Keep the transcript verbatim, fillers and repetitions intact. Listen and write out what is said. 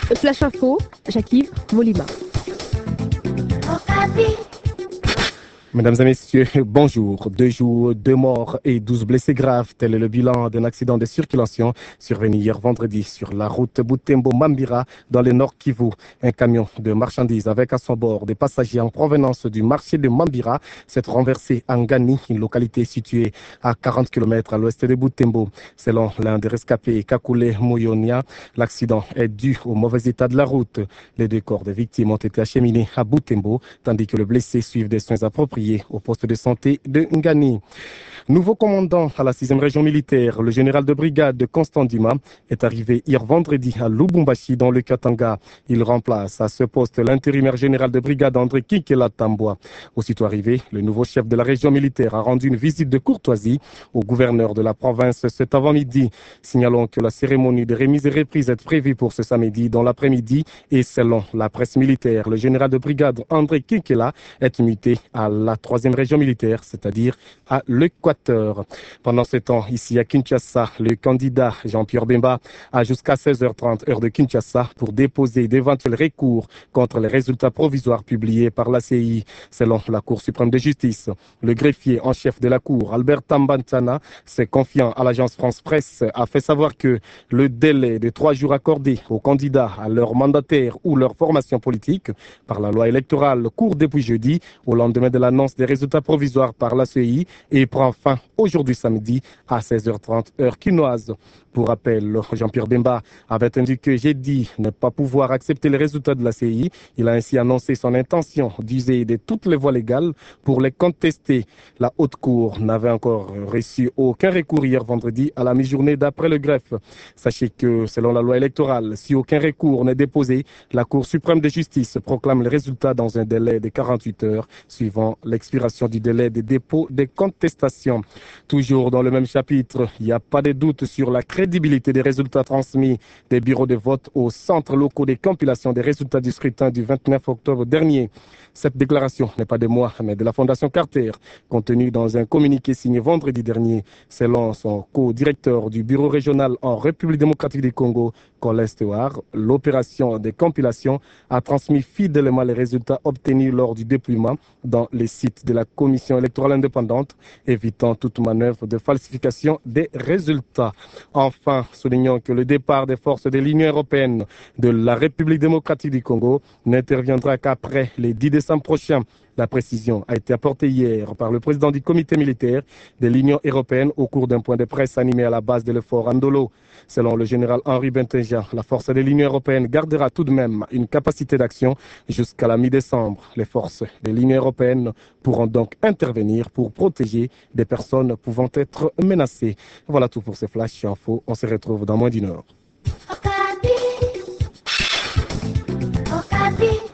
Flash Info, Jacques Molima. Mesdames et messieurs, bonjour. Deux jours, deux morts et douze blessés graves. Tel est le bilan d'un accident de circulation survenu hier vendredi sur la route Butembo-Mambira dans le nord Kivu. Un camion de marchandises avec à son bord des passagers en provenance du marché de Mambira s'est renversé en Gani, une localité située à quarante kilomètres à l'ouest de Butembo. Selon l'un des rescapés, Kakule Moyonia, l'accident est dû au mauvais état de la route. Les deux corps des victimes ont été acheminés à Butembo, tandis que le blessé suit des soins appropriés au poste de santé de Ngani. Nouveau commandant à la sixième région militaire, le général de brigade Constant Dima est arrivé hier vendredi à Lubumbashi dans le Katanga. Il remplace à ce poste l'intérimaire général de brigade André Kikela Tambwa. Aussitôt arrivé, le nouveau chef de la région militaire a rendu une visite de courtoisie au gouverneur de la province cet avant-midi. Signalons que la cérémonie de remise et reprise est prévue pour ce samedi dans l'après-midi et selon la presse militaire, le général de brigade André Kikela est muté à la troisième région militaire, c'est-à-dire à l'Équateur. Pendant ce temps, ici à Kinshasa, le candidat Jean-Pierre Bemba a jusqu'à seize heures trente heure de Kinshasa pour déposer d'éventuels recours contre les résultats provisoires publiés par la C I. Selon la Cour suprême de justice, le greffier en chef de la Cour, Albert Tambantana, s'est confiant à l'agence France Presse, a fait savoir que le délai de trois jours accordé aux candidats, à leurs mandataires ou leur formation politique par la loi électorale court depuis jeudi au lendemain de l'annonce des résultats provisoires par la C I et prend fin aujourd'hui samedi à seize heures trente heure quinoise. Pour rappel, Jean-Pierre Bemba avait indiqué jeudi ne pas pouvoir accepter les résultats de la C I. Il a ainsi annoncé son intention d'user de toutes les voies légales pour les contester. La Haute Cour n'avait encore reçu aucun recours hier vendredi à la mi-journée d'après le greffe. Sachez que selon la loi électorale, si aucun recours n'est déposé, la Cour suprême de justice proclame les résultats dans un délai de quarante-huit heures suivant l'expiration du délai de dépôt des contestations. Toujours dans le même chapitre, il n'y a pas de doute sur la crédibilité des résultats transmis des bureaux de vote aux centres locaux de compilation des résultats du scrutin du vingt-neuf octobre dernier. Cette déclaration n'est pas de moi, mais de la Fondation Carter, contenue dans un communiqué signé vendredi dernier. Selon son co-directeur du bureau régional en République démocratique du Congo, Colin Stewart, l'opération de compilation a transmis fidèlement les résultats obtenus lors du déploiement dans les sites de la Commission électorale indépendante, évitant toute manœuvre de falsification des résultats. Enfin, soulignons que le départ des forces de l'Union européenne de la République démocratique du Congo n'interviendra qu'après les dix décembre prochain. La précision a été apportée hier par le président du comité militaire de l'Union européenne au cours d'un point de presse animé à la base de l'effort Andolo. Selon le général Henri Benteja, la force de l'Union européenne gardera tout de même une capacité d'action jusqu'à la mi-décembre. Les forces de l'Union européenne pourront donc intervenir pour protéger des personnes pouvant être menacées. Voilà tout pour ces flash infos. On se retrouve dans moins d'une heure. Okapi. Okapi.